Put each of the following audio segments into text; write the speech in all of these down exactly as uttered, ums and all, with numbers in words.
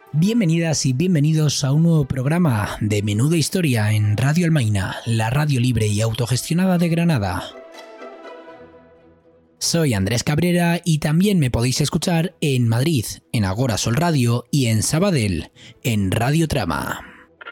Bienvenidas y bienvenidos a un nuevo programa de Menuda Historia en Radio Almaina, la radio libre y autogestionada de Granada. Soy Andrés Cabrera y también me podéis escuchar en Madrid, en Agora Sol Radio y en Sabadell, en Radio Trama.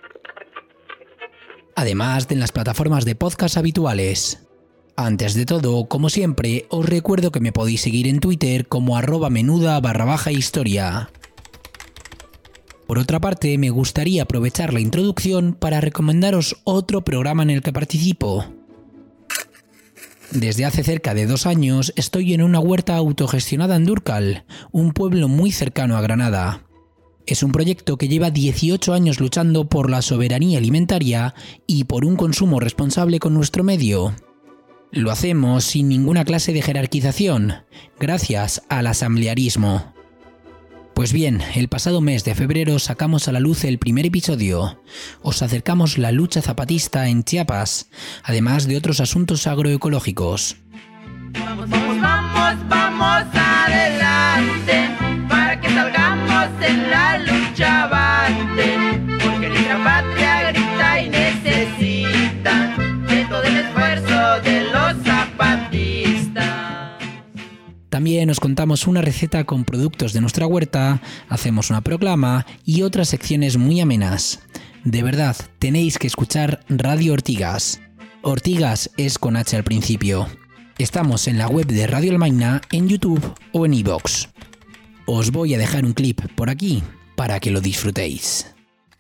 Además de en las plataformas de podcast habituales. Antes de todo, como siempre, os recuerdo que me podéis seguir en Twitter como arroba menuda barra baja historia. Por otra parte, me gustaría aprovechar la introducción para recomendaros otro programa en el que participo. Desde hace cerca de dos años estoy en una huerta autogestionada en Dúrcal, un pueblo muy cercano a Granada. Es un proyecto que lleva dieciocho años luchando por la soberanía alimentaria y por un consumo responsable con nuestro medio. Lo hacemos sin ninguna clase de jerarquización, gracias al asamblearismo. Pues bien, el pasado mes de febrero sacamos a la luz el primer episodio. Os acercamos la lucha zapatista en Chiapas, además de otros asuntos agroecológicos. Vamos, vamos, vamos, vamos adelante, para que salgamos en la lucha avante, porque nuestra patria grita y necesita de todo el esfuerzo de los zapatistas. También os contamos una receta con productos de nuestra huerta, hacemos una proclama y otras secciones muy amenas. De verdad, tenéis que escuchar Radio Ortigas. Ortigas es con H al principio. Estamos en la web de Radio Almaina, en YouTube o en iVoox. Os voy a dejar un clip por aquí para que lo disfrutéis.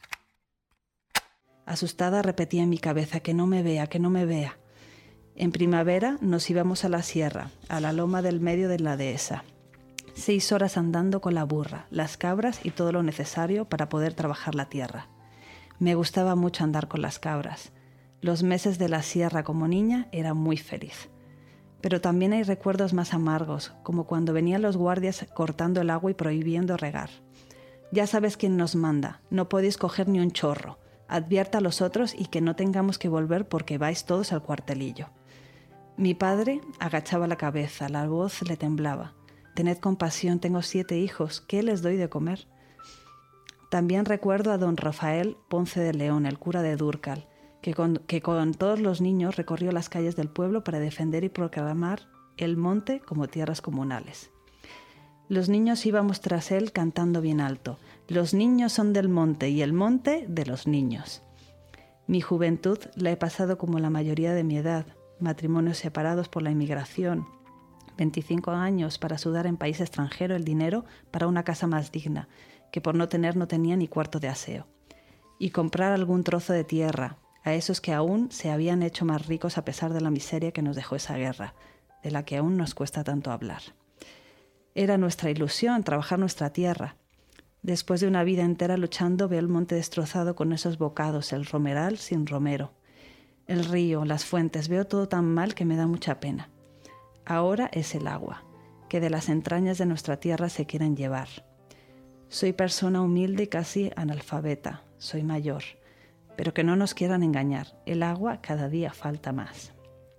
Asustada repetía en mi cabeza que no me vea, que no me vea. En primavera nos íbamos a la sierra, a la loma del medio de la dehesa. Seis horas andando con la burra, las cabras y todo lo necesario para poder trabajar la tierra. Me gustaba mucho andar con las cabras. Los meses de la sierra como niña era muy feliz. Pero también hay recuerdos más amargos, como cuando venían los guardias cortando el agua y prohibiendo regar. Ya sabes quién nos manda, no podéis coger ni un chorro. Advierta a los otros y que no tengamos que volver porque vais todos al cuartelillo. Mi padre agachaba la cabeza, la voz le temblaba. Tened compasión, tengo siete hijos, ¿qué les doy de comer? También recuerdo a don Rafael Ponce de León, el cura de Dúrcal, que con, que con todos los niños recorrió las calles del pueblo para defender y proclamar el monte como tierras comunales. Los niños íbamos tras él cantando bien alto. Los niños son del monte y el monte de los niños. Mi juventud la he pasado como la mayoría de mi edad. Matrimonios separados por la inmigración, veinticinco años para sudar en país extranjero el dinero para una casa más digna, que por no tener no tenía ni cuarto de aseo, y comprar algún trozo de tierra a esos que aún se habían hecho más ricos a pesar de la miseria que nos dejó esa guerra, de la que aún nos cuesta tanto hablar. Era nuestra ilusión trabajar nuestra tierra. Después de una vida entera luchando, veo el monte destrozado con esos bocados, el romeral sin romero. El río, las fuentes, veo todo tan mal que me da mucha pena. Ahora es el agua, que de las entrañas de nuestra tierra se quieren llevar. Soy persona humilde y casi analfabeta, soy mayor, pero que no nos quieran engañar, el agua cada día falta más.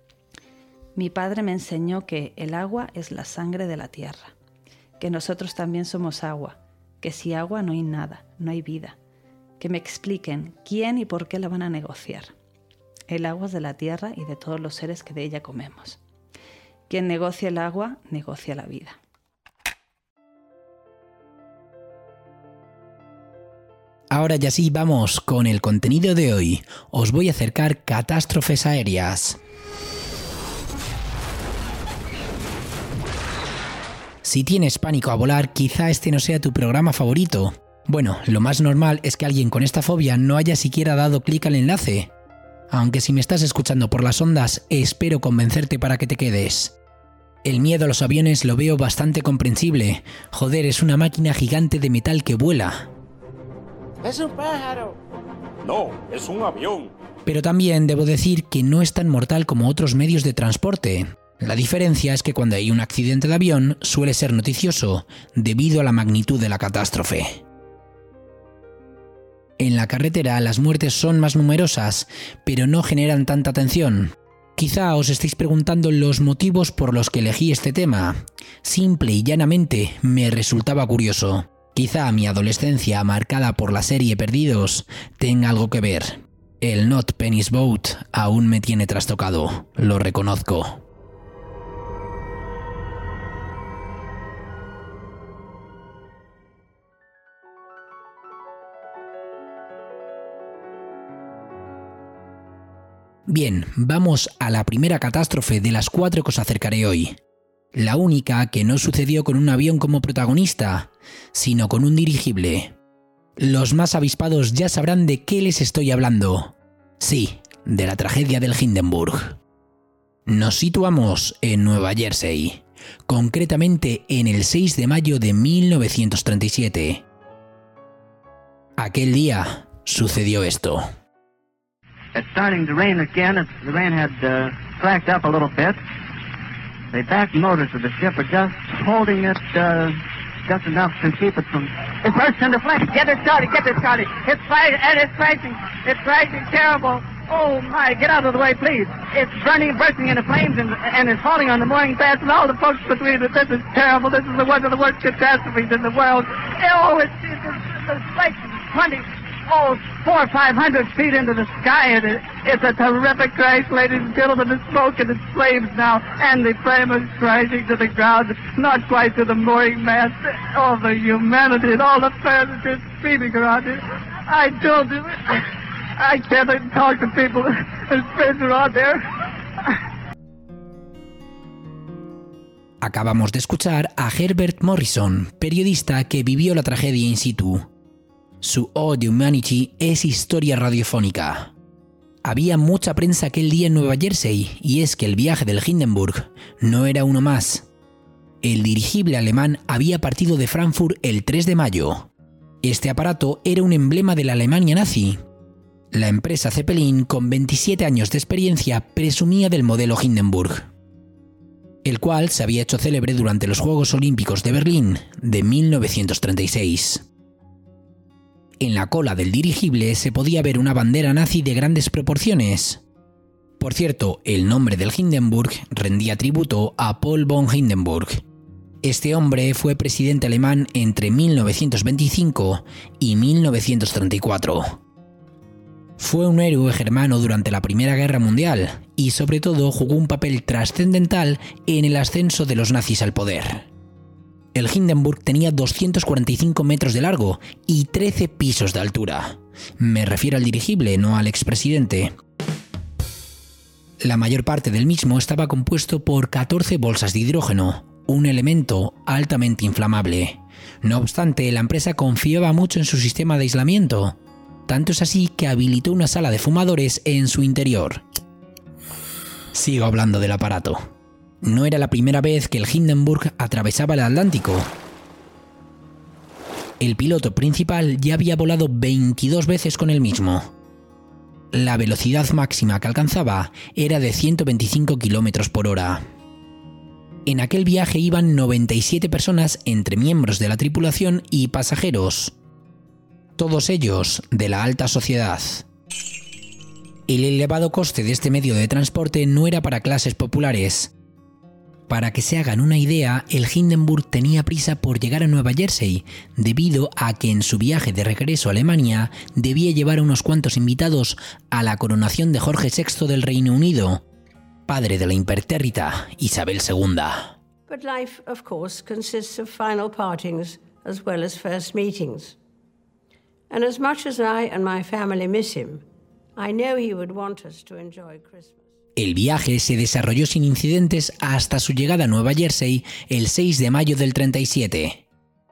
Mi padre me enseñó que el agua es la sangre de la tierra, que nosotros también somos agua, que sin agua no hay nada, no hay vida, que me expliquen quién y por qué la van a negociar. El agua es de la tierra y de todos los seres que de ella comemos. Quien negocia el agua, negocia la vida. Ahora ya sí, vamos con el contenido de hoy. Os voy a acercar catástrofes aéreas. Si tienes pánico a volar, quizá este no sea tu programa favorito. Bueno, lo más normal es que alguien con esta fobia no haya siquiera dado clic al enlace. Aunque si me estás escuchando por las ondas, espero convencerte para que te quedes. El miedo a los aviones lo veo bastante comprensible. Joder, es una máquina gigante de metal que vuela. ¡Es un pájaro! No, es un avión. Pero también debo decir que no es tan mortal como otros medios de transporte. La diferencia es que cuando hay un accidente de avión suele ser noticioso, debido a la magnitud de la catástrofe. En la carretera las muertes son más numerosas, pero no generan tanta atención. Quizá os estéis preguntando los motivos por los que elegí este tema. Simple y llanamente me resultaba curioso. Quizá mi adolescencia, marcada por la serie Perdidos, tenga algo que ver. El Not Penny's Boat aún me tiene trastocado, lo reconozco. Bien, vamos a la primera catástrofe de las cuatro que os acercaré hoy. La única que no sucedió con un avión como protagonista, sino con un dirigible. Los más avispados ya sabrán de qué les estoy hablando. Sí, de la tragedia del Hindenburg. Nos situamos en Nueva Jersey, concretamente en el seis de mayo de mil novecientos treinta y siete. Aquel día sucedió esto. It's starting to rain again. It's, the rain had uh, slacked up a little bit. The back motors of the ship are just holding it uh, just enough to keep it from... It bursts into flames. Get it started, get it started. It's flying, and it's crashing. It's crashing terrible. Oh my, get out of the way, please. It's burning, bursting into flames, and, and it's falling on the mooring mast and all the folks between it. This is terrible. This is the, one of the worst catastrophes in the world. Oh, it's, it's, it's, it's like twenty... Oh, four or five hundred feet into the sky, and it, it's a terrific crash, ladies and gentlemen. It's smoke and it's flames now, and the flame is crashing to the ground, not quite to the mooring mast. All the humanity and all the passengers screaming around it. I told you, I can't even talk to people. There's friends around there. Acabamos de escuchar a Herbert Morrison, periodista que vivió la tragedia in situ. Su Ode to Humanity es historia radiofónica. Había mucha prensa aquel día en Nueva Jersey, y es que el viaje del Hindenburg no era uno más. El dirigible alemán había partido de Frankfurt el tres de mayo. Este aparato era un emblema de la Alemania nazi. La empresa Zeppelin, con veintisiete años de experiencia, presumía del modelo Hindenburg, el cual se había hecho célebre durante los Juegos Olímpicos de Berlín de mil novecientos treinta y seis. En la cola del dirigible se podía ver una bandera nazi de grandes proporciones. Por cierto, el nombre del Hindenburg rendía tributo a Paul von Hindenburg. Este hombre fue presidente alemán entre mil novecientos veinticinco y mil novecientos treinta y cuatro. Fue un héroe germano durante la Primera Guerra Mundial y sobre todo jugó un papel trascendental en el ascenso de los nazis al poder. El Hindenburg tenía doscientos cuarenta y cinco metros de largo y trece pisos de altura. Me refiero al dirigible, no al expresidente. La mayor parte del mismo estaba compuesto por catorce bolsas de hidrógeno, un elemento altamente inflamable. No obstante, la empresa confiaba mucho en su sistema de aislamiento. Tanto es así que habilitó una sala de fumadores en su interior. Sigo hablando del aparato. No era la primera vez que el Hindenburg atravesaba el Atlántico. El piloto principal ya había volado veintidós veces con el mismo. La velocidad máxima que alcanzaba era de ciento veinticinco kilómetros por hora. En aquel viaje iban noventa y siete personas entre miembros de la tripulación y pasajeros, todos ellos de la alta sociedad. El elevado coste de este medio de transporte no era para clases populares. Para que se hagan una idea, el Hindenburg tenía prisa por llegar a Nueva Jersey, debido a que en su viaje de regreso a Alemania debía llevar a unos cuantos invitados a la coronación de Jorge sexto del Reino Unido, padre de la impertérrita Isabel segunda. But life, of course, consists of final partings as well as first meetings. And as much as I and my family miss him, I know he would want us to enjoy Christmas. El viaje se desarrolló sin incidentes hasta su llegada a Nueva Jersey el seis de mayo del treinta y siete.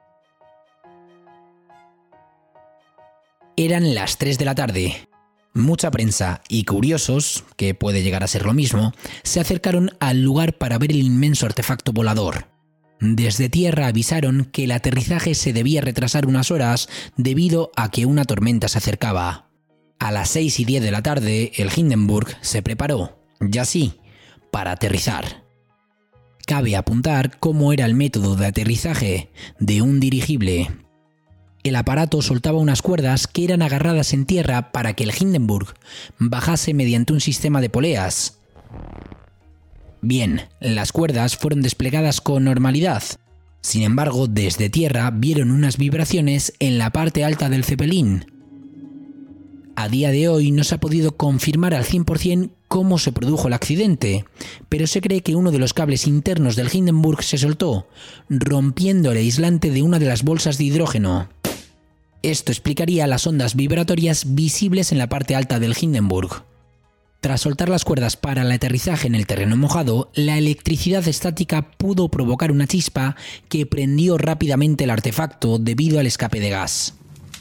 Eran las tres de la tarde. Mucha prensa y curiosos, que puede llegar a ser lo mismo, se acercaron al lugar para ver el inmenso artefacto volador. Desde tierra avisaron que el aterrizaje se debía retrasar unas horas debido a que una tormenta se acercaba. A las seis y diez de la tarde, el Hindenburg se preparó, ya sí, para aterrizar. Cabe apuntar cómo era el método de aterrizaje de un dirigible. El aparato soltaba unas cuerdas que eran agarradas en tierra para que el Hindenburg bajase mediante un sistema de poleas. Bien, las cuerdas fueron desplegadas con normalidad, Sin embargo, desde tierra vieron unas vibraciones en la parte alta del Zeppelin. A día de hoy no se ha podido confirmar al cien por cien cómo se produjo el accidente, pero se cree que uno de los cables internos del Hindenburg se soltó, rompiendo el aislante de una de las bolsas de hidrógeno. Esto explicaría las ondas vibratorias visibles en la parte alta del Hindenburg. Tras soltar las cuerdas para el aterrizaje en el terreno mojado, la electricidad estática pudo provocar una chispa que prendió rápidamente el artefacto debido al escape de gas.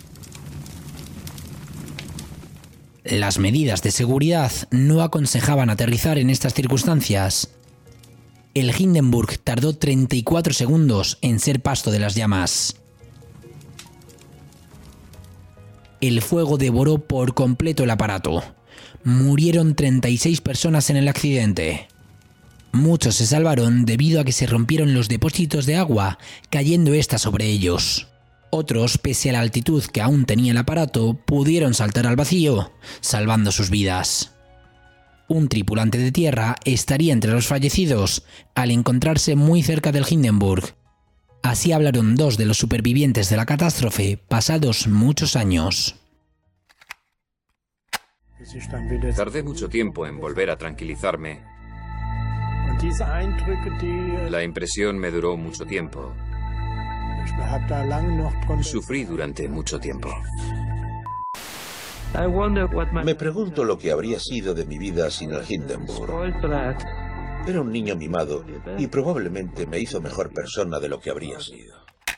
Las medidas de seguridad no aconsejaban aterrizar en estas circunstancias. El Hindenburg tardó treinta y cuatro segundos en ser pasto de las llamas. El fuego devoró por completo el aparato. Murieron treinta y seis personas en el accidente. Muchos se salvaron debido a que se rompieron los depósitos de agua, cayendo ésta sobre ellos. Otros, pese a la altitud que aún tenía el aparato, pudieron saltar al vacío, salvando sus vidas. Un tripulante de tierra estaría entre los fallecidos al encontrarse muy cerca del Hindenburg. Así hablaron dos de los supervivientes de la catástrofe, pasados muchos años. Tardé mucho tiempo en volver a tranquilizarme. La impresión me duró mucho tiempo. Sufrí durante mucho tiempo. Me pregunto lo que habría sido de mi vida sin el Hindenburg. Era un niño mimado y probablemente me hizo mejor persona de lo que habría sido.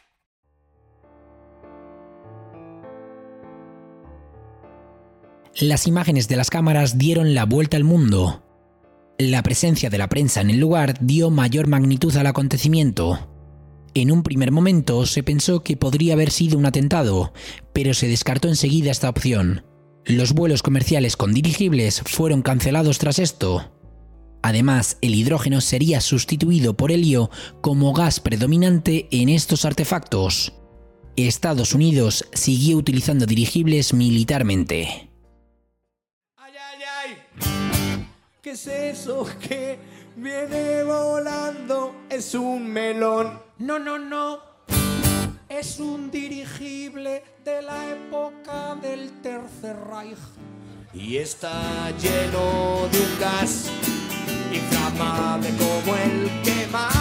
Las imágenes de las cámaras dieron la vuelta al mundo. La presencia de la prensa en el lugar dio mayor magnitud al acontecimiento. En un primer momento se pensó que podría haber sido un atentado, pero se descartó enseguida esta opción. Los vuelos comerciales con dirigibles fueron cancelados tras esto. Además, el hidrógeno sería sustituido por helio como gas predominante en estos artefactos. Estados Unidos siguió utilizando dirigibles militarmente. ¡Ay, ay, ay! ¿Qué es eso que viene volando? Es un melón. No, no, no. Es un dirigible de la época del Tercer Reich. Y está lleno de un gas inflamable como el que más.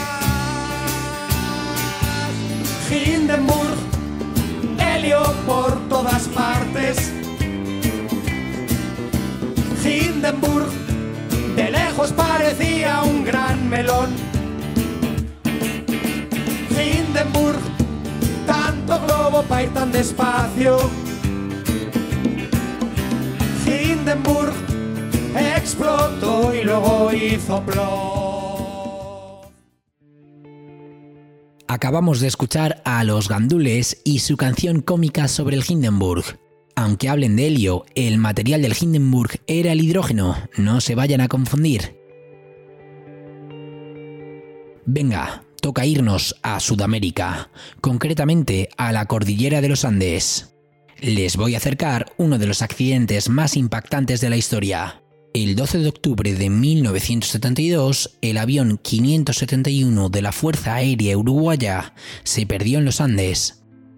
Hindenburg, helio por todas partes. Hindenburg, de lejos parecía un gran melón. Hindenburg, tanto globo para ir tan despacio. Hindenburg explotó y luego hizo plop. Acabamos de escuchar a Los Gandules y su canción cómica sobre el Hindenburg. Aunque hablen de helio, el material del Hindenburg era el hidrógeno, no se vayan a confundir. Venga, toca irnos a Sudamérica, concretamente a la cordillera de los Andes. Les voy a acercar uno de los accidentes más impactantes de la historia. El doce de octubre de mil novecientos setenta y dos, el avión quinientos setenta y uno de la Fuerza Aérea Uruguaya se perdió en los Andes.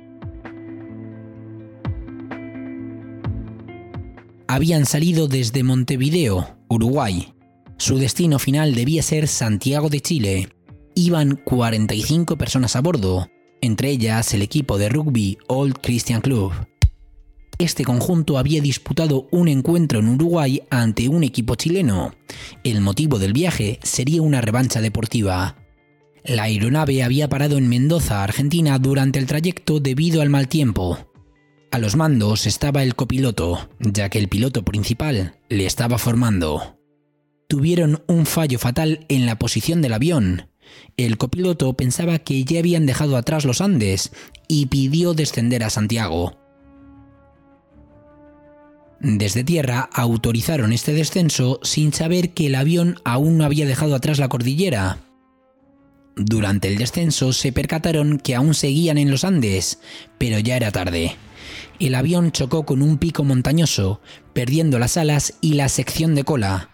Habían salido desde Montevideo, Uruguay. Su destino final debía ser Santiago de Chile. Iban cuarenta y cinco personas a bordo, entre ellas el equipo de rugby Old Christian Club. Este conjunto había disputado un encuentro en Uruguay ante un equipo chileno. El motivo del viaje sería una revancha deportiva. La aeronave había parado en Mendoza, Argentina, durante el trayecto debido al mal tiempo. A los mandos estaba el copiloto, ya que el piloto principal le estaba formando. Tuvieron un fallo fatal en la posición del avión. El copiloto pensaba que ya habían dejado atrás los Andes y pidió descender a Santiago. Desde tierra autorizaron este descenso sin saber que el avión aún no había dejado atrás la cordillera. Durante el descenso se percataron que aún seguían en los Andes, pero ya era tarde. El avión chocó con un pico montañoso, perdiendo las alas y la sección de cola.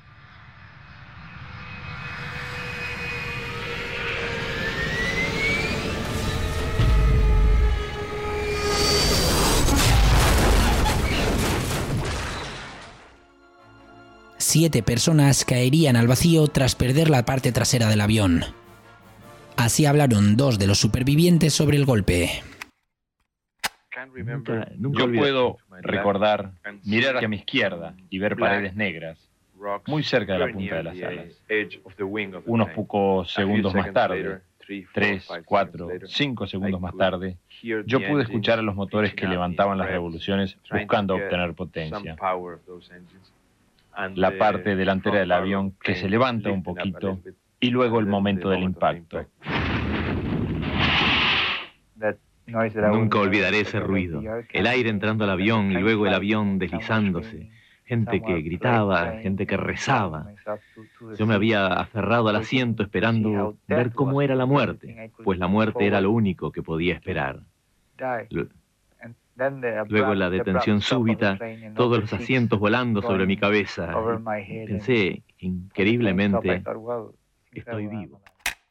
siete personas caerían al vacío tras perder la parte trasera del avión. Así hablaron dos de los supervivientes sobre el golpe. Nunca, nunca Yo puedo recordar mirar hacia mi izquierda y ver paredes negras, muy cerca de la punta de las alas. Unos pocos segundos más tarde, tres, cuatro, cinco segundos más tarde, yo pude escuchar a los motores que levantaban las revoluciones buscando obtener potencia. La parte delantera del avión que se levanta un poquito y luego el momento del impacto. Nunca olvidaré ese ruido, el aire entrando al avión y luego el avión deslizándose. Gente que gritaba, gente que rezaba. Yo me había aferrado al asiento esperando ver cómo era la muerte, pues la muerte era lo único que podía esperar. Luego la detención súbita, todos los asientos volando sobre mi cabeza. Pensé, increíblemente, estoy vivo.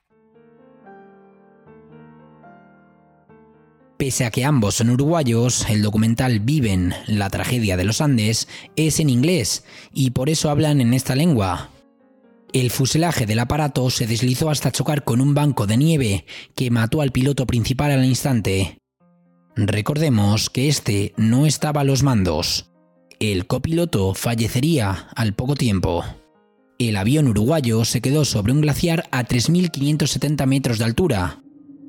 Pese a que ambos son uruguayos, el documental Viven, la tragedia de los Andes, es en inglés y por eso hablan en esta lengua. El fuselaje del aparato se deslizó hasta chocar con un banco de nieve que mató al piloto principal al instante. Recordemos que este no estaba a los mandos. El copiloto fallecería al poco tiempo. El avión uruguayo se quedó sobre un glaciar a tres mil quinientos setenta metros de altura.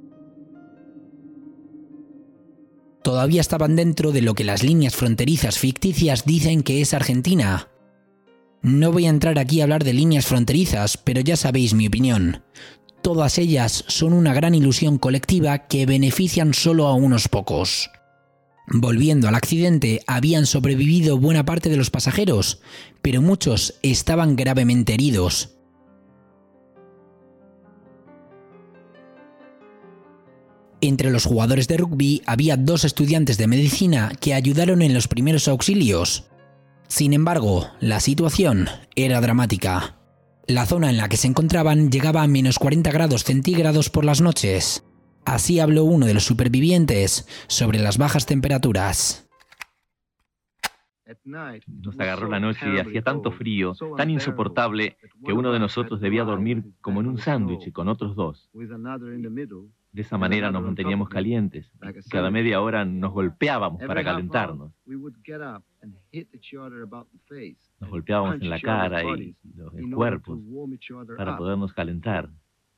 Todavía estaban dentro de lo que las líneas fronterizas ficticias dicen que es Argentina. No voy a entrar aquí a hablar de líneas fronterizas, pero ya sabéis mi opinión. Todas ellas son una gran ilusión colectiva que benefician solo a unos pocos. Volviendo al accidente, habían sobrevivido buena parte de los pasajeros, pero muchos estaban gravemente heridos. Entre los jugadores de rugby había dos estudiantes de medicina que ayudaron en los primeros auxilios. Sin embargo, la situación era dramática. La zona en la que se encontraban llegaba a menos cuarenta grados centígrados por las noches. Así habló uno de los supervivientes sobre las bajas temperaturas. Nos agarró la noche y hacía tanto frío, tan insoportable, que uno de nosotros debía dormir como en un sándwich con otros dos. De esa manera nos manteníamos calientes. Cada media hora nos golpeábamos para calentarnos. Nos golpeábamos en la cara y los cuerpos para podernos calentar.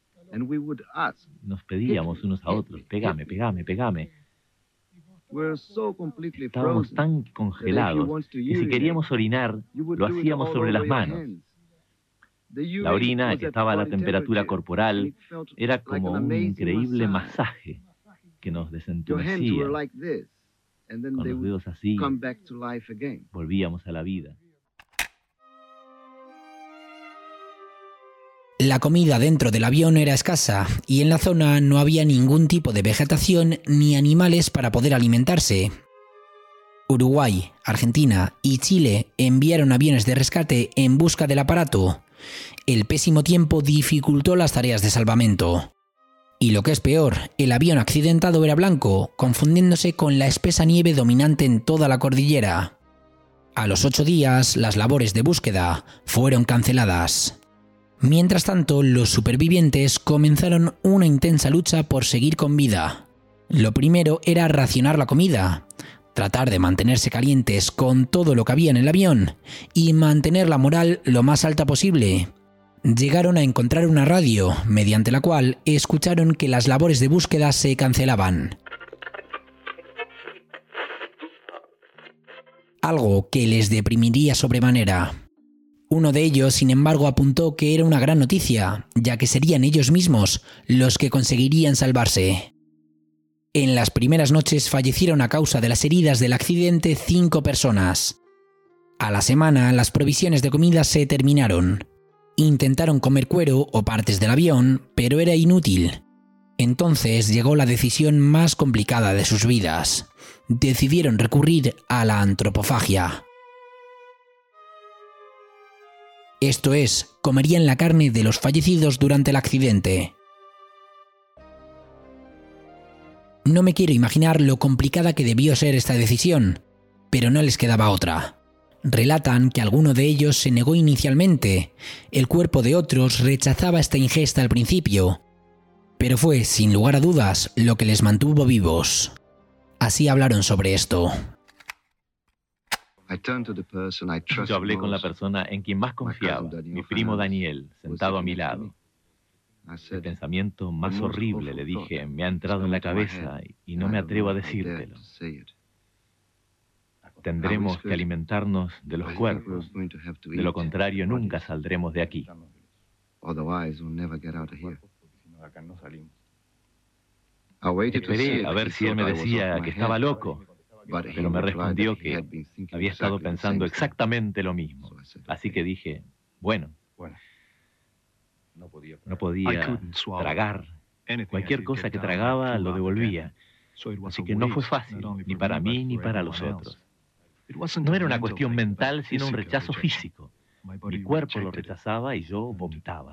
Nos pedíamos unos a otros, pegame, pegame, pegame. Estábamos tan congelados que si queríamos orinar, lo hacíamos sobre las manos. La orina, que estaba a la temperatura corporal, era como un increíble masaje que nos desentumecía. Con los dedos así, volvíamos a la vida. La comida dentro del avión era escasa y en la zona no había ningún tipo de vegetación ni animales para poder alimentarse. Uruguay, Argentina y Chile enviaron aviones de rescate en busca del aparato. El pésimo tiempo dificultó las tareas de salvamento. Y lo que es peor, el avión accidentado era blanco, confundiéndose con la espesa nieve dominante en toda la cordillera. A los ocho días, las labores de búsqueda fueron canceladas. Mientras tanto, los supervivientes comenzaron una intensa lucha por seguir con vida. Lo primero era racionar la comida, tratar de mantenerse calientes con todo lo que había en el avión y mantener la moral lo más alta posible. Llegaron a encontrar una radio, mediante la cual escucharon que las labores de búsqueda se cancelaban. Algo que les deprimiría sobremanera. Uno de ellos, sin embargo, apuntó que era una gran noticia, ya que serían ellos mismos los que conseguirían salvarse. En las primeras noches fallecieron a causa de las heridas del accidente cinco personas. A la semana, las provisiones de comida se terminaron. Intentaron comer cuero o partes del avión, pero era inútil. Entonces llegó la decisión más complicada de sus vidas. Decidieron recurrir a la antropofagia. Esto es, comerían la carne de los fallecidos durante el accidente. No me quiero imaginar lo complicada que debió ser esta decisión, pero no les quedaba otra. Relatan que alguno de ellos se negó inicialmente, el cuerpo de otros rechazaba esta ingesta al principio, pero fue, sin lugar a dudas, lo que les mantuvo vivos. Así hablaron sobre esto. Yo hablé con la persona en quien más confiaba, mi primo Daniel, sentado a mi lado. El pensamiento más horrible, le dije, me ha entrado en la cabeza y no me atrevo a decírtelo. Tendremos que alimentarnos de los cuerpos, de lo contrario nunca saldremos de aquí. Esperé a ver si él me decía que estaba loco, pero me respondió que había estado pensando exactamente lo mismo. Así que dije, bueno, no podía tragar. Cualquier cosa que tragaba lo devolvía. Así que no fue fácil, ni para mí ni para los otros. No era una cuestión mental, sino un rechazo físico. Mi cuerpo lo rechazaba y yo vomitaba.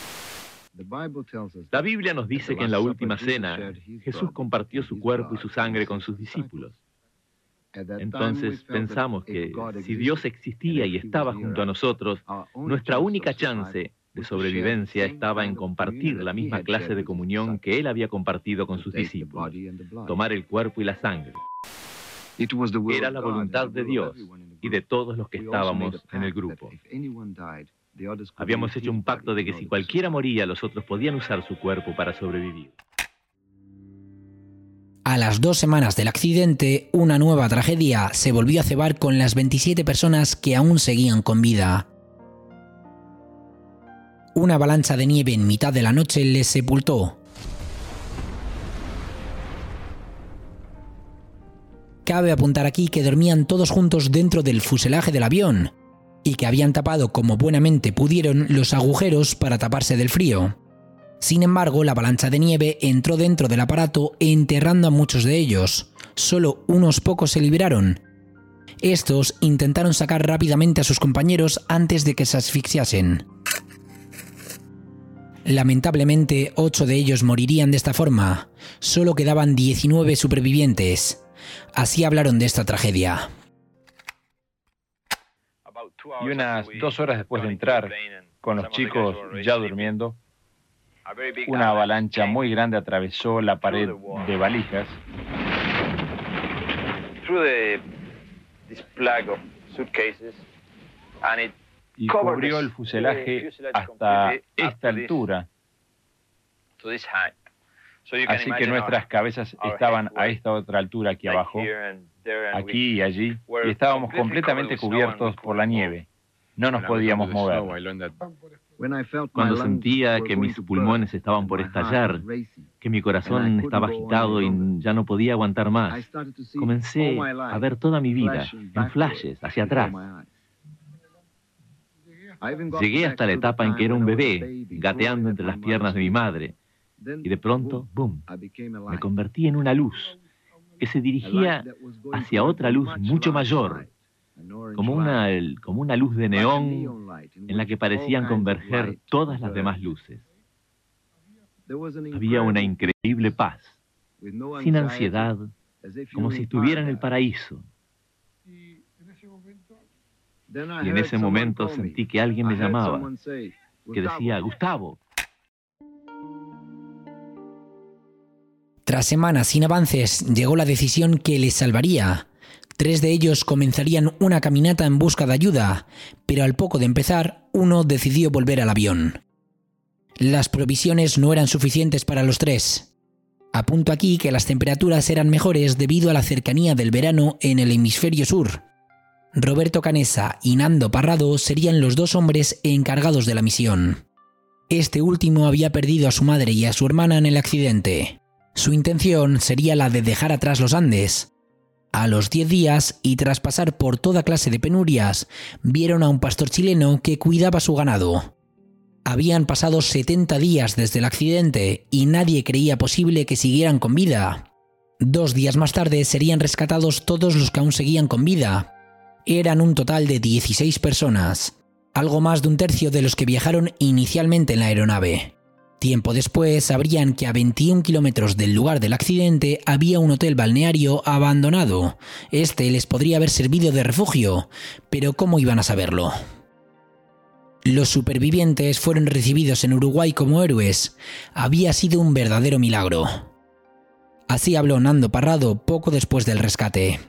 La Biblia nos dice que en la última cena Jesús compartió su cuerpo y su sangre con sus discípulos. Entonces pensamos que si Dios existía y estaba junto a nosotros, nuestra única chance de sobrevivencia estaba en compartir la misma clase de comunión que Él había compartido con sus discípulos, tomar el cuerpo y la sangre. Era la voluntad de Dios y de todos los que estábamos en el grupo. Habíamos hecho un pacto de que si cualquiera moría, los otros podían usar su cuerpo para sobrevivir. A las dos semanas del accidente, una nueva tragedia se volvió a cebar con las veintisiete personas que aún seguían con vida. Una avalancha de nieve en mitad de la noche les sepultó. Cabe apuntar aquí que dormían todos juntos dentro del fuselaje del avión y que habían tapado como buenamente pudieron los agujeros para taparse del frío. Sin embargo, la avalancha de nieve entró dentro del aparato enterrando a muchos de ellos. Solo unos pocos se libraron. Estos intentaron sacar rápidamente a sus compañeros antes de que se asfixiasen. Lamentablemente, ocho de ellos morirían de esta forma. Solo quedaban diecinueve supervivientes. Así hablaron de esta tragedia. Y unas dos horas después de entrar, con los chicos ya durmiendo, una avalancha muy grande atravesó la pared de valijas y cubrió el fuselaje hasta esta altura. Así que nuestras cabezas estaban a esta otra altura aquí abajo, aquí y allí, y estábamos completamente cubiertos por la nieve. No nos podíamos mover. Cuando sentía que mis pulmones estaban por estallar, que mi corazón estaba agitado y ya no podía aguantar más, comencé a ver toda mi vida en flashes hacia atrás. Llegué hasta la etapa en que era un bebé, gateando entre las piernas de mi madre, y de pronto, ¡boom!, me convertí en una luz que se dirigía hacia otra luz mucho mayor, como una, como una luz de neón en la que parecían converger todas las demás luces. Había una increíble paz, sin ansiedad, como si estuviera en el paraíso. Y en ese momento sentí que alguien me llamaba, que decía, Gustavo. Tras semanas sin avances, llegó la decisión que les salvaría. Tres de ellos comenzarían una caminata en busca de ayuda, pero al poco de empezar, uno decidió volver al avión. Las provisiones no eran suficientes para los tres. Apunto aquí que las temperaturas eran mejores debido a la cercanía del verano en el hemisferio sur. Roberto Canessa y Nando Parrado serían los dos hombres encargados de la misión. Este último había perdido a su madre y a su hermana en el accidente. Su intención sería la de dejar atrás los Andes. A los diez días, y tras pasar por toda clase de penurias, vieron a un pastor chileno que cuidaba su ganado. Habían pasado setenta días desde el accidente y nadie creía posible que siguieran con vida. Dos días más tarde serían rescatados todos los que aún seguían con vida. Eran un total de dieciséis personas, algo más de un tercio de los que viajaron inicialmente en la aeronave. Tiempo después sabrían que a veintiún kilómetros del lugar del accidente había un hotel balneario abandonado. Este les podría haber servido de refugio, pero ¿cómo iban a saberlo? Los supervivientes fueron recibidos en Uruguay como héroes. Había sido un verdadero milagro. Así habló Nando Parrado poco después del rescate.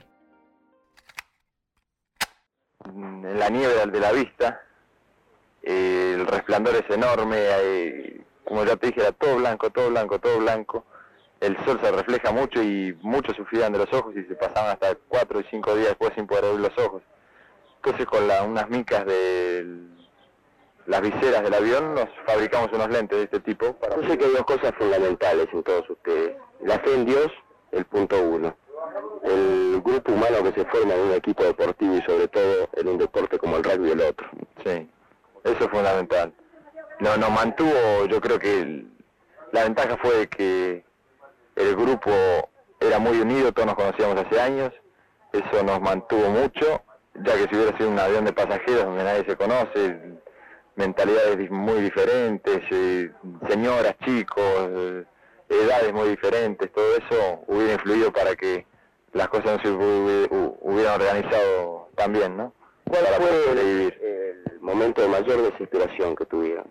En la nieve de la vista, eh, el resplandor es enorme, eh, como ya te dije, era todo blanco, todo blanco, todo blanco. El sol se refleja mucho y muchos sufrían de los ojos y se pasaban hasta cuatro y cinco días después sin poder abrir los ojos. Entonces con la, unas micas de las viseras del avión nos fabricamos unos lentes de este tipo. Para... Yo sé que hay dos cosas fundamentales en todos ustedes. La fe en Dios, el punto uno. El grupo humano que se forma en un equipo deportivo y sobre todo en un deporte como el rugby, el otro. Sí, eso es fundamental. No, nos mantuvo, yo creo que el, la ventaja fue de que el grupo era muy unido, todos nos conocíamos hace años, eso nos mantuvo mucho, ya que si hubiera sido un avión de pasajeros donde nadie se conoce, mentalidades muy diferentes, eh, señoras, chicos, eh, edades muy diferentes, todo eso hubiera influido para que las cosas no se hubieran organizado tan bien, ¿no? ¿Cuál fue el, el momento de mayor desesperación que tuvieron?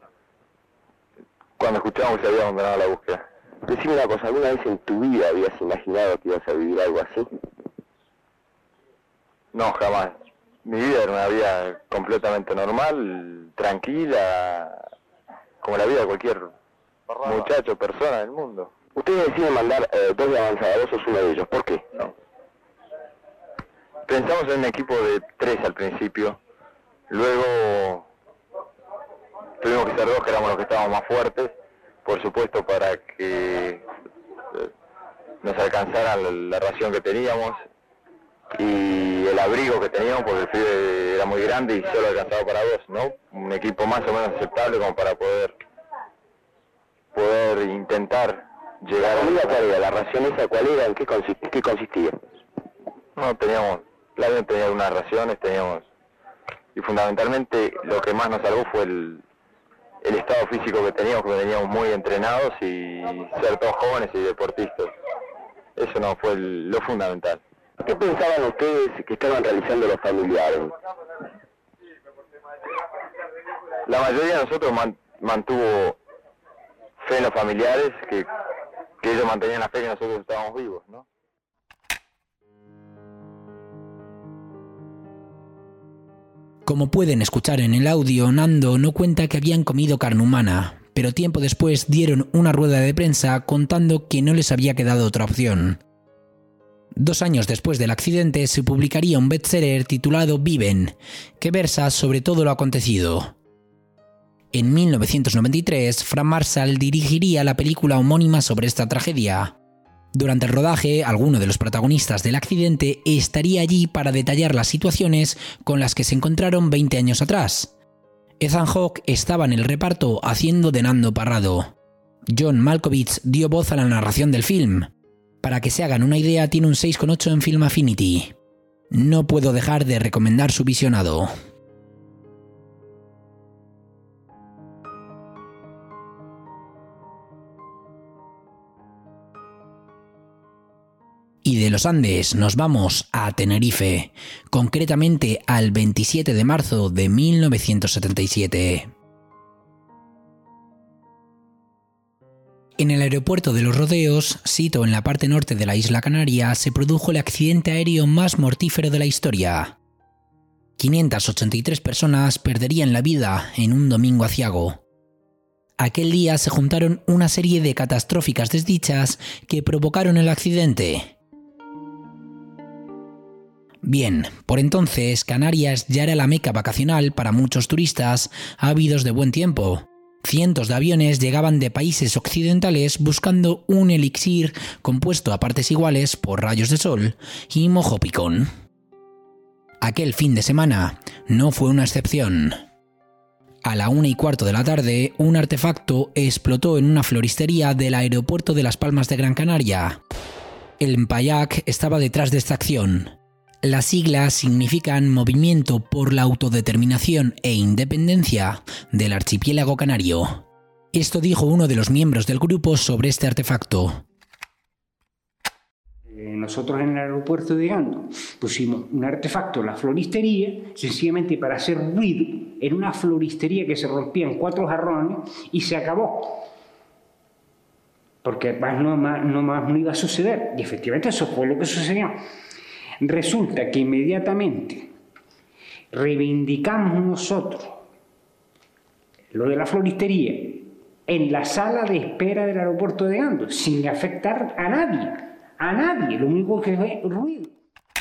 Cuando escuchamos que se había abandonado la búsqueda. Decime una cosa, ¿alguna vez en tu vida habías imaginado que ibas a vivir algo así? No, jamás. Mi vida era una vida completamente normal, tranquila, como la vida de cualquier muchacho, persona del mundo. Ustedes deciden mandar eh, dos de avanzada, vos sos uno de ellos, ¿por qué? No. Pensamos en un equipo de tres al principio, luego tuvimos que ser dos, que éramos los que estábamos más fuertes, por supuesto para que nos alcanzara la, la ración que teníamos y el abrigo que teníamos, porque el frío era muy grande y solo alcanzaba para dos, ¿no? Un equipo más o menos aceptable como para poder poder intentar llegar ¿La comida cuál era? ¿La ración esa cuál era? ¿En qué consistía? ¿Qué consistía? No, teníamos, la avión tenía algunas raciones, teníamos, y fundamentalmente lo que más nos salvó fue el, el estado físico que teníamos, que veníamos muy entrenados y ser todos jóvenes y deportistas. Eso no fue el, lo fundamental. ¿Qué pensaban ustedes que estaban realizando los familiares? La mayoría de nosotros man, mantuvo fe en los familiares, que, que ellos mantenían la fe que nosotros estábamos vivos, ¿no? Como pueden escuchar en el audio, Nando no cuenta que habían comido carne humana, pero tiempo después dieron una rueda de prensa contando que no les había quedado otra opción. Dos años después del accidente se publicaría un bestseller titulado Viven, que versa sobre todo lo acontecido. En mil novecientos noventa y tres, Frank Marshall dirigiría la película homónima sobre esta tragedia. Durante el rodaje, alguno de los protagonistas del accidente estaría allí para detallar las situaciones con las que se encontraron veinte años atrás. Ethan Hawke estaba en el reparto haciendo de Nando Parrado. John Malkovich dio voz a la narración del film. Para que se hagan una idea, tiene un seis coma ocho en Film Affinity. No puedo dejar de recomendar su visionado. Y de los Andes nos vamos a Tenerife, concretamente al veintisiete de marzo de mil novecientos setenta y siete. En el aeropuerto de Los Rodeos, sito en la parte norte de la isla canaria, se produjo el accidente aéreo más mortífero de la historia. quinientas ochenta y tres personas perderían la vida en un domingo aciago. Aquel día se juntaron una serie de catastróficas desdichas que provocaron el accidente. Bien, por entonces Canarias ya era la meca vacacional para muchos turistas ávidos de buen tiempo. Cientos de aviones llegaban de países occidentales buscando un elixir compuesto a partes iguales por rayos de sol y mojo picón. Aquel fin de semana no fue una excepción. A la una y cuarto de la tarde, un artefacto explotó en una floristería del aeropuerto de Las Palmas de Gran Canaria. El Mpayac estaba detrás de esta acción. Las siglas significan Movimiento por la Autodeterminación e Independencia del Archipiélago Canario. Esto dijo uno de los miembros del grupo sobre este artefacto. Nosotros en el aeropuerto de Gando pusimos un artefacto en la floristería, sencillamente para hacer ruido, en una floristería que se rompían cuatro jarrones y se acabó. Porque más no, más, no más no iba a suceder. Y efectivamente eso fue lo que sucedió. Resulta que inmediatamente reivindicamos nosotros lo de la floristería en la sala de espera del aeropuerto de Gando, sin afectar a nadie. A nadie, lo único que fue ruido.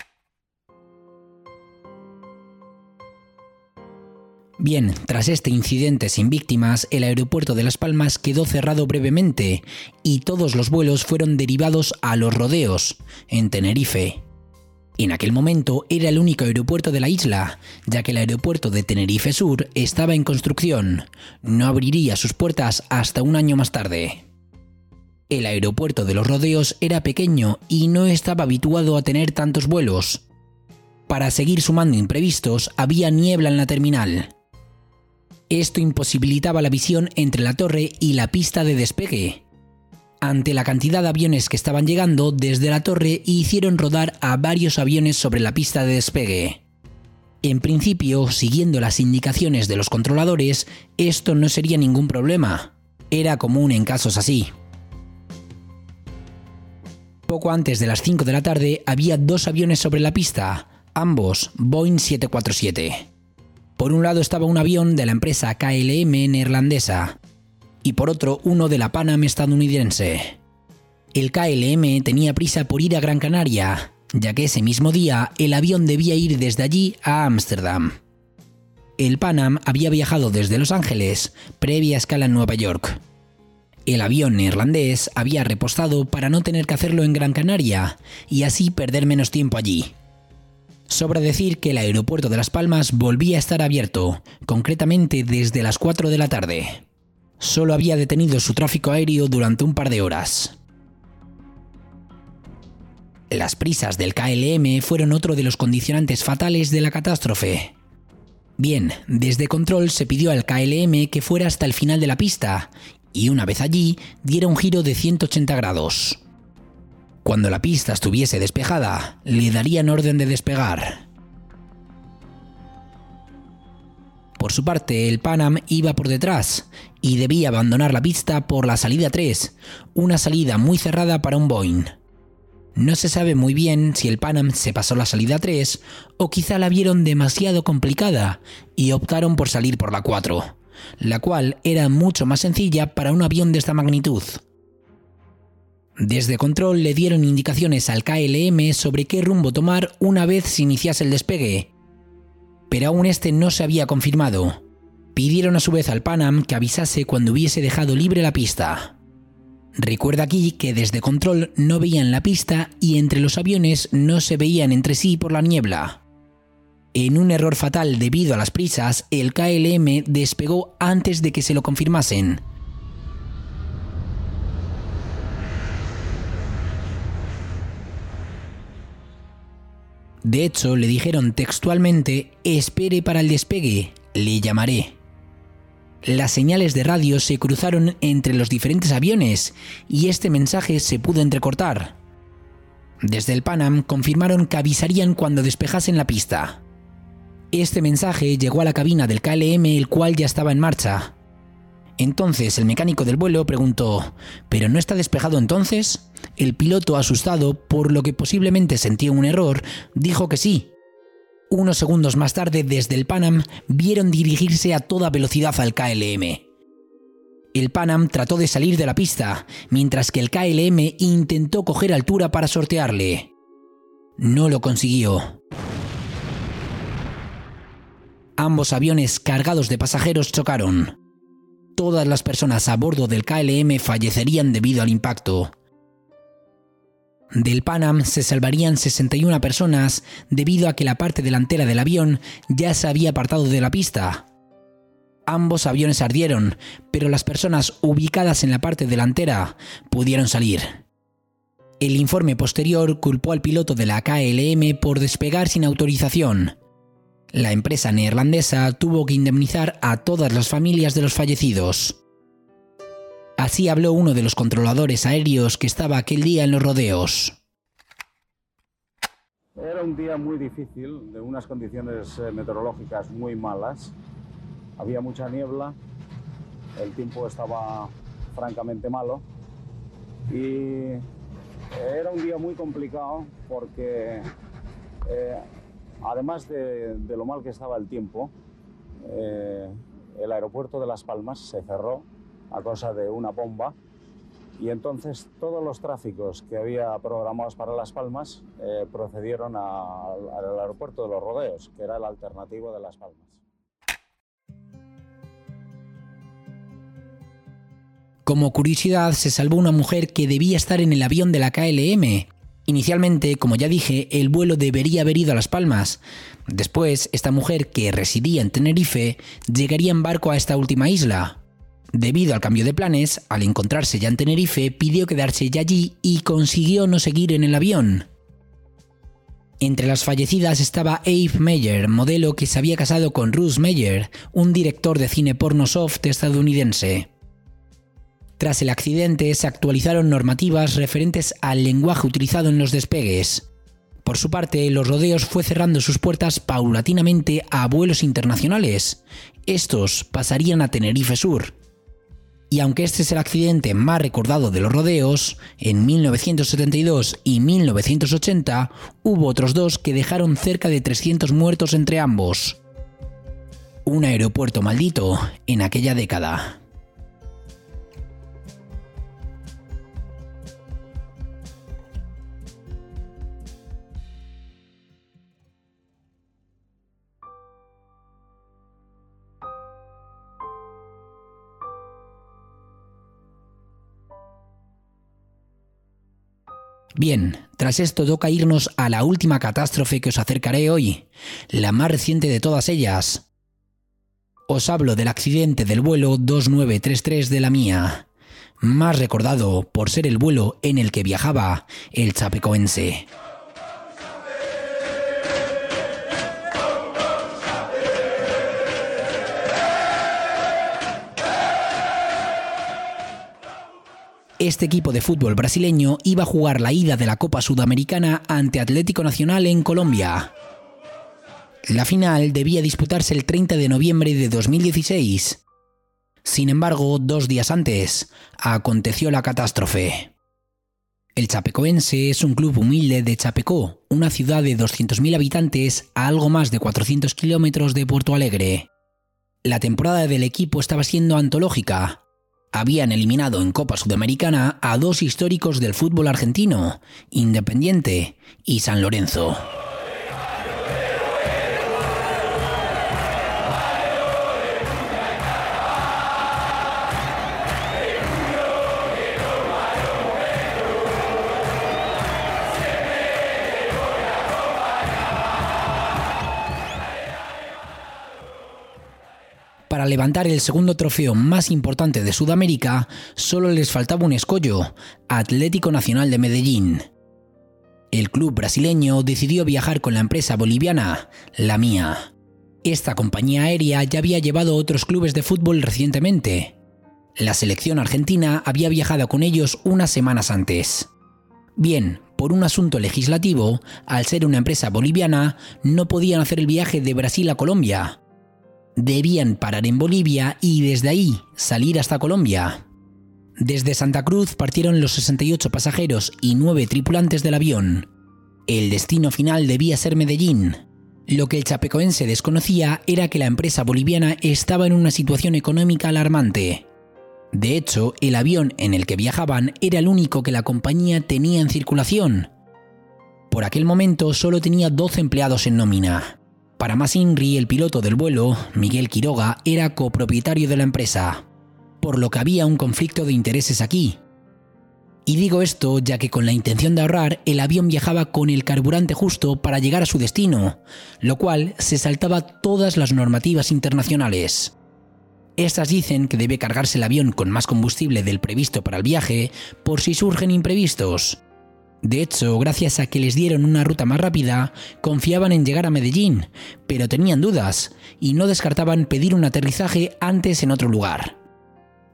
Bien, tras este incidente sin víctimas, el aeropuerto de Las Palmas quedó cerrado brevemente y todos los vuelos fueron derivados a Los Rodeos, en Tenerife. En aquel momento era el único aeropuerto de la isla, ya que el aeropuerto de Tenerife Sur estaba en construcción. No abriría sus puertas hasta un año más tarde. El aeropuerto de Los Rodeos era pequeño y no estaba habituado a tener tantos vuelos. Para seguir sumando imprevistos, había niebla en la terminal. Esto imposibilitaba la visión entre la torre y la pista de despegue. Ante la cantidad de aviones que estaban llegando, desde la torre hicieron rodar a varios aviones sobre la pista de despegue. En principio, siguiendo las indicaciones de los controladores, esto no sería ningún problema. Era común en casos así. Poco antes de las cinco de la tarde había dos aviones sobre la pista, ambos Boeing siete cuatro siete. Por un lado estaba un avión de la empresa K L M neerlandesa y por otro uno de la Pan Am estadounidense. El K L M tenía prisa por ir a Gran Canaria, ya que ese mismo día el avión debía ir desde allí a Ámsterdam. El Pan Am había viajado desde Los Ángeles, previa escala en Nueva York. El avión neerlandés había repostado para no tener que hacerlo en Gran Canaria y así perder menos tiempo allí. Sobra decir que el aeropuerto de Las Palmas volvía a estar abierto, concretamente desde las cuatro de la tarde. Solo había detenido su tráfico aéreo durante un par de horas. Las prisas del K L M fueron otro de los condicionantes fatales de la catástrofe. Bien, desde control se pidió al K L M que fuera hasta el final de la pista y una vez allí diera un giro de ciento ochenta grados. Cuando la pista estuviese despejada, le darían orden de despegar. Por su parte, el Pan Am iba por detrás y debía abandonar la pista por la salida tres, una salida muy cerrada para un Boeing. No se sabe muy bien si el Pan Am se pasó la salida tres o quizá la vieron demasiado complicada y optaron por salir por la cuatro. La cual era mucho más sencilla para un avión de esta magnitud. Desde control le dieron indicaciones al K L M sobre qué rumbo tomar una vez se iniciase el despegue, pero aún este no se había confirmado. Pidieron a su vez al Pan Am que avisase cuando hubiese dejado libre la pista. Recuerda aquí que desde control no veían la pista y entre los aviones no se veían entre sí por la niebla. En un error fatal debido a las prisas, el K L M despegó antes de que se lo confirmasen. De hecho, le dijeron textualmente: espere para el despegue, le llamaré. Las señales de radio se cruzaron entre los diferentes aviones y este mensaje se pudo entrecortar. Desde el Pan Am confirmaron que avisarían cuando despejasen la pista. Este mensaje llegó a la cabina del K L M, el cual ya estaba en marcha. Entonces el mecánico del vuelo preguntó: ¿pero no está despejado entonces? El piloto, asustado por lo que posiblemente sentía un error, dijo que sí. Unos segundos más tarde, desde el Pan Am, vieron dirigirse a toda velocidad al K L M. El Pan Am trató de salir de la pista, mientras que el K L M intentó coger altura para sortearle. No lo consiguió. Ambos aviones cargados de pasajeros chocaron. Todas las personas a bordo del K L M fallecerían debido al impacto. Del Pan Am se salvarían sesenta y una personas debido a que la parte delantera del avión ya se había apartado de la pista. Ambos aviones ardieron, pero las personas ubicadas en la parte delantera pudieron salir. El informe posterior culpó al piloto de la K L M por despegar sin autorización. La empresa neerlandesa tuvo que indemnizar a todas las familias de los fallecidos. Así habló uno de los controladores aéreos que estaba aquel día en los rodeos. Era un día muy difícil, de unas condiciones meteorológicas muy malas. Había mucha niebla, el tiempo estaba francamente malo y era un día muy complicado porque eh, además de, de lo mal que estaba el tiempo, eh, el aeropuerto de Las Palmas se cerró a causa de una bomba y entonces todos los tráficos que había programados para Las Palmas eh, procedieron a, al aeropuerto de Los Rodeos, que era el alternativo de Las Palmas. Como curiosidad, se salvó una mujer que debía estar en el avión de la K L M. Inicialmente, como ya dije, el vuelo debería haber ido a Las Palmas. Después, esta mujer, que residía en Tenerife, llegaría en barco a esta última isla. Debido al cambio de planes, al encontrarse ya en Tenerife, pidió quedarse ya allí y consiguió no seguir en el avión. Entre las fallecidas estaba Abe Meyer, modelo que se había casado con Ruth Meyer, un director de cine porno soft estadounidense. Tras el accidente, se actualizaron normativas referentes al lenguaje utilizado en los despegues. Por su parte, Los Rodeos fue cerrando sus puertas paulatinamente a vuelos internacionales. Estos pasarían a Tenerife Sur. Y aunque este es el accidente más recordado de Los Rodeos, en mil novecientos setenta y dos y mil novecientos ochenta hubo otros dos que dejaron cerca de trescientos muertos entre ambos. Un aeropuerto maldito en aquella década. Bien, tras esto toca irnos a la última catástrofe que os acercaré hoy, la más reciente de todas ellas. Os hablo del accidente del vuelo dos nueve tres tres de la Mía, más recordado por ser el vuelo en el que viajaba el chapecoense. Este equipo de fútbol brasileño iba a jugar la ida de la Copa Sudamericana ante Atlético Nacional en Colombia. La final debía disputarse el treinta de noviembre de dos mil dieciséis. Sin embargo, dos días antes, aconteció la catástrofe. El Chapecoense es un club humilde de Chapecó, una ciudad de doscientos mil habitantes a algo más de cuatrocientos kilómetros de Porto Alegre. La temporada del equipo estaba siendo antológica. Habían eliminado en Copa Sudamericana a dos históricos del fútbol argentino, Independiente y San Lorenzo. Para levantar el segundo trofeo más importante de Sudamérica, solo les faltaba un escollo: Atlético Nacional de Medellín. El club brasileño decidió viajar con la empresa boliviana, La Mía. Esta compañía aérea ya había llevado a otros clubes de fútbol recientemente. La selección argentina había viajado con ellos unas semanas antes. Bien, por un asunto legislativo, al ser una empresa boliviana, no podían hacer el viaje de Brasil a Colombia. Debían parar en Bolivia y desde ahí salir hasta Colombia. Desde Santa Cruz partieron los sesenta y ocho pasajeros y nueve tripulantes del avión. El destino final debía ser Medellín. Lo que el chapecoense desconocía era que la empresa boliviana estaba en una situación económica alarmante. De hecho, el avión en el que viajaban era el único que la compañía tenía en circulación. Por aquel momento solo tenía doce empleados en nómina. Para más inri, el piloto del vuelo, Miguel Quiroga, era copropietario de la empresa, por lo que había un conflicto de intereses aquí. Y digo esto ya que con la intención de ahorrar, el avión viajaba con el carburante justo para llegar a su destino, lo cual se saltaba todas las normativas internacionales. Estas dicen que debe cargarse el avión con más combustible del previsto para el viaje por si surgen imprevistos. De hecho, gracias a que les dieron una ruta más rápida, confiaban en llegar a Medellín, pero tenían dudas y no descartaban pedir un aterrizaje antes en otro lugar.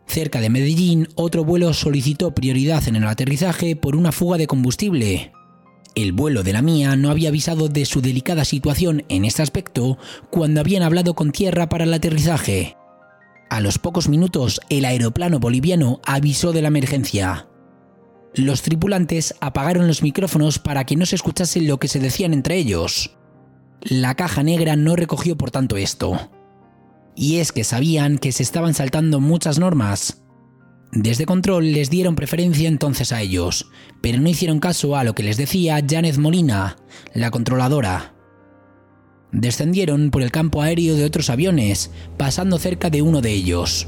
Cerca de Medellín, otro vuelo solicitó prioridad en el aterrizaje por una fuga de combustible. El vuelo de la mía no había avisado de su delicada situación en este aspecto cuando habían hablado con tierra para el aterrizaje. A los pocos minutos, el aeroplano boliviano avisó de la emergencia. Los tripulantes apagaron los micrófonos para que no se escuchase lo que se decían entre ellos. La caja negra no recogió por tanto esto. Y es que sabían que se estaban saltando muchas normas. Desde control les dieron preferencia entonces a ellos, pero no hicieron caso a lo que les decía Janet Molina, la controladora. Descendieron por el campo aéreo de otros aviones, pasando cerca de uno de ellos.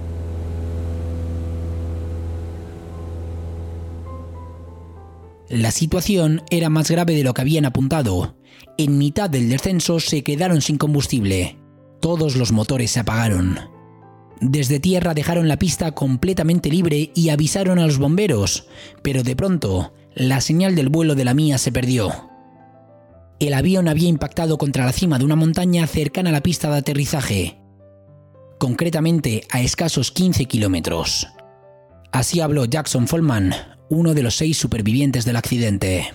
La situación era más grave de lo que habían apuntado. En mitad del descenso se quedaron sin combustible. Todos los motores se apagaron. Desde tierra dejaron la pista completamente libre y avisaron a los bomberos, pero de pronto, la señal del vuelo de la mía se perdió. El avión había impactado contra la cima de una montaña cercana a la pista de aterrizaje, concretamente a escasos quince kilómetros. Así habló Jackson Follman, uno de los seis supervivientes del accidente.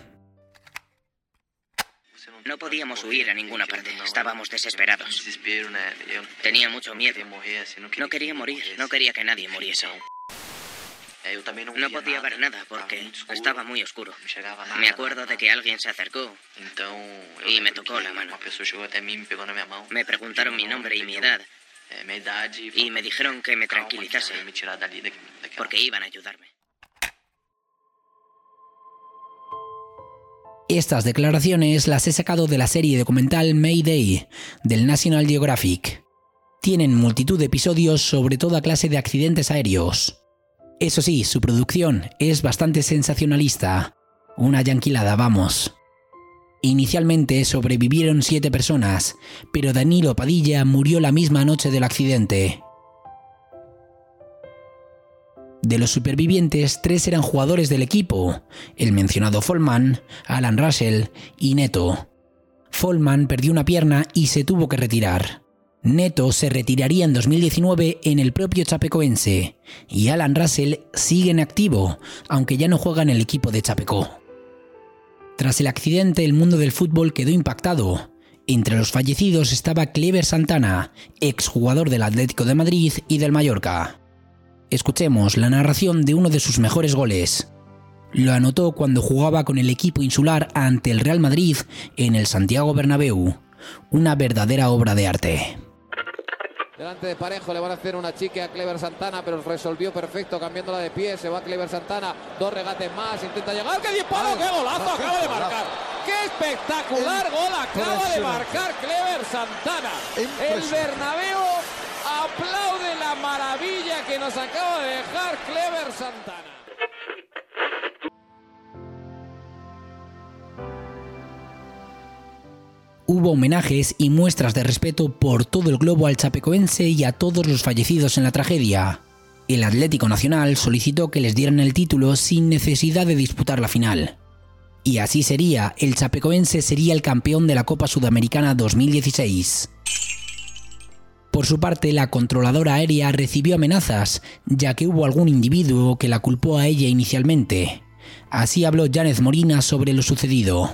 No podíamos huir a ninguna parte, estábamos desesperados. Tenía mucho miedo. No quería morir, no quería que nadie muriese. No podía ver nada porque estaba muy oscuro. Me acuerdo de que alguien se acercó y me tocó la mano. Me preguntaron mi nombre y mi edad y me dijeron que me tranquilizase porque iban a ayudarme. Estas declaraciones las he sacado de la serie documental Mayday, del National Geographic. Tienen multitud de episodios sobre toda clase de accidentes aéreos. Eso sí, su producción es bastante sensacionalista. Una yanquilada, vamos. Inicialmente sobrevivieron siete personas, pero Danilo Padilla murió la misma noche del accidente. De los supervivientes, tres eran jugadores del equipo, el mencionado Follman, Alan Russell y Neto. Follman perdió una pierna y se tuvo que retirar. Neto se retiraría en dos mil diecinueve en el propio Chapecoense, y Alan Russell sigue en activo, aunque ya no juega en el equipo de Chapecó. Tras el accidente, el mundo del fútbol quedó impactado. Entre los fallecidos estaba Clever Santana, exjugador del Atlético de Madrid y del Mallorca. Escuchemos la narración de uno de sus mejores goles. Lo anotó cuando jugaba con el equipo insular ante el Real Madrid en el Santiago Bernabéu. Una verdadera obra de arte. Delante de Parejo le van a hacer una chique a Clever Santana, pero resolvió perfecto cambiándola de pie. Se va Clever Santana, dos regates más, intenta llegar. ¡Qué disparo! ¡Qué golazo acaba de marcar! ¡Qué espectacular gol acaba de marcar Clever Santana! El Bernabéu aplaude la maravilla que nos acaba de dejar Clever Santana. Hubo homenajes y muestras de respeto por todo el globo al chapecoense y a todos los fallecidos en la tragedia. El Atlético Nacional solicitó que les dieran el título sin necesidad de disputar la final. Y así sería, el chapecoense sería el campeón de la Copa Sudamericana dos mil dieciséis. Por su parte, la controladora aérea recibió amenazas, ya que hubo algún individuo que la culpó a ella inicialmente. Así habló Janet Molina sobre lo sucedido.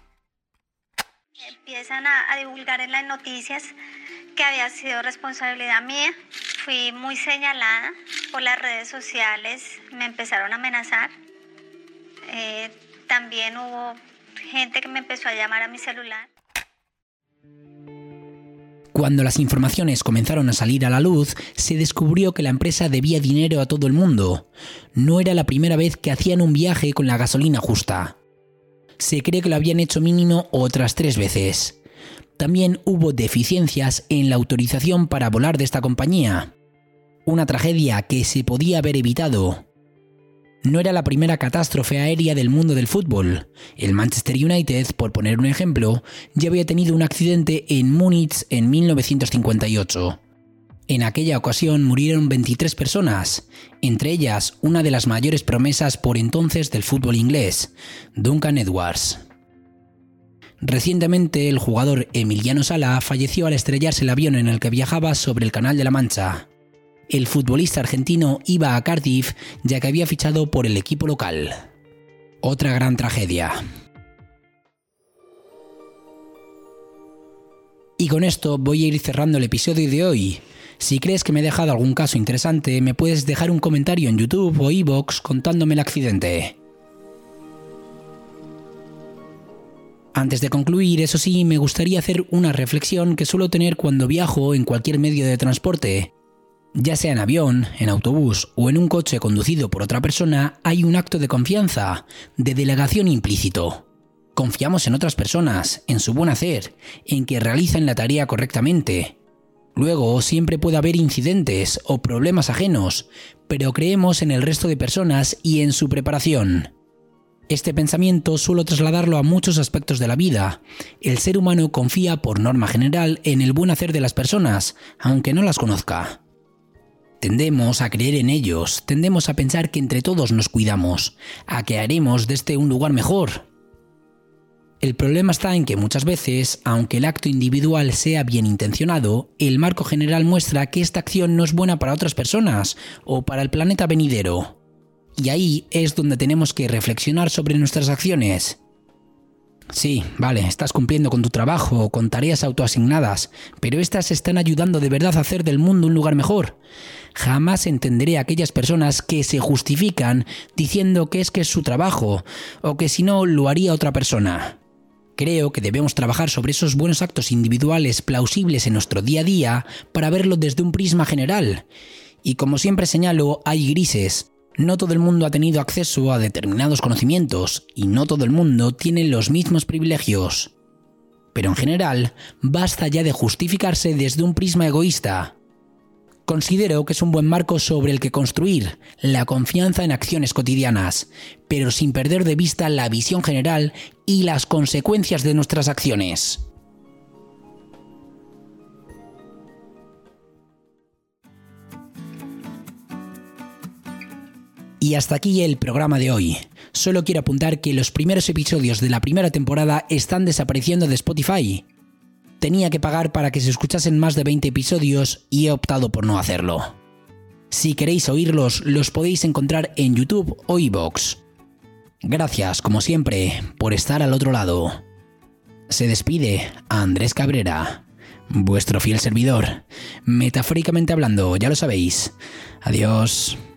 Empiezan a, a divulgar en las noticias que había sido responsabilidad mía. Fui muy señalada por las redes sociales, me empezaron a amenazar. Eh, también hubo gente que me empezó a llamar a mi celular. Cuando las informaciones comenzaron a salir a la luz, se descubrió que la empresa debía dinero a todo el mundo. No era la primera vez que hacían un viaje con la gasolina justa. Se cree que lo habían hecho mínimo otras tres veces. También hubo deficiencias en la autorización para volar de esta compañía. Una tragedia que se podía haber evitado. No era la primera catástrofe aérea del mundo del fútbol. El Manchester United, por poner un ejemplo, ya había tenido un accidente en Múnich en mil novecientos cincuenta y ocho. En aquella ocasión murieron veintitrés personas, entre ellas una de las mayores promesas por entonces del fútbol inglés, Duncan Edwards. Recientemente, el jugador Emiliano Sala falleció al estrellarse el avión en el que viajaba sobre el Canal de la Mancha. el futbolista argentino iba a Cardiff ya que había fichado por el equipo local. Otra gran tragedia. Y con esto voy a ir cerrando el episodio de hoy. Si crees que me he dejado algún caso interesante, me puedes dejar un comentario en YouTube o iVoox contándome el accidente. Antes de concluir, eso sí, me gustaría hacer una reflexión que suelo tener cuando viajo en cualquier medio de transporte. Ya sea en avión, en autobús o en un coche conducido por otra persona, hay un acto de confianza, de delegación implícito. Confiamos en otras personas, en su buen hacer, en que realizan la tarea correctamente. Luego siempre puede haber incidentes o problemas ajenos, pero creemos en el resto de personas y en su preparación. Este pensamiento suelo trasladarlo a muchos aspectos de la vida. El ser humano confía por norma general en el buen hacer de las personas, aunque no las conozca. Tendemos a creer en ellos, tendemos a pensar que entre todos nos cuidamos, a que haremos de este un lugar mejor. El problema está en que muchas veces, aunque el acto individual sea bien intencionado, el marco general muestra que esta acción no es buena para otras personas o para el planeta venidero. Y ahí es donde tenemos que reflexionar sobre nuestras acciones. Sí, vale, estás cumpliendo con tu trabajo o con tareas autoasignadas, pero estas están ayudando de verdad a hacer del mundo un lugar mejor. Jamás entenderé a aquellas personas que se justifican diciendo que es que es su trabajo o que si no lo haría otra persona. Creo que debemos trabajar sobre esos buenos actos individuales plausibles en nuestro día a día para verlo desde un prisma general. Y como siempre señalo, hay grises. No todo el mundo ha tenido acceso a determinados conocimientos y no todo el mundo tiene los mismos privilegios. Pero en general, basta ya de justificarse desde un prisma egoísta. Considero que es un buen marco sobre el que construir la confianza en acciones cotidianas, pero sin perder de vista la visión general y las consecuencias de nuestras acciones. Y hasta aquí el programa de hoy. Solo quiero apuntar que los primeros episodios de la primera temporada están desapareciendo de Spotify. Tenía que pagar para que se escuchasen más de veinte episodios y he optado por no hacerlo. Si queréis oírlos, los podéis encontrar en YouTube o iVoox. Gracias, como siempre, por estar al otro lado. Se despide Andrés Cabrera, vuestro fiel servidor. Metafóricamente hablando, ya lo sabéis. Adiós.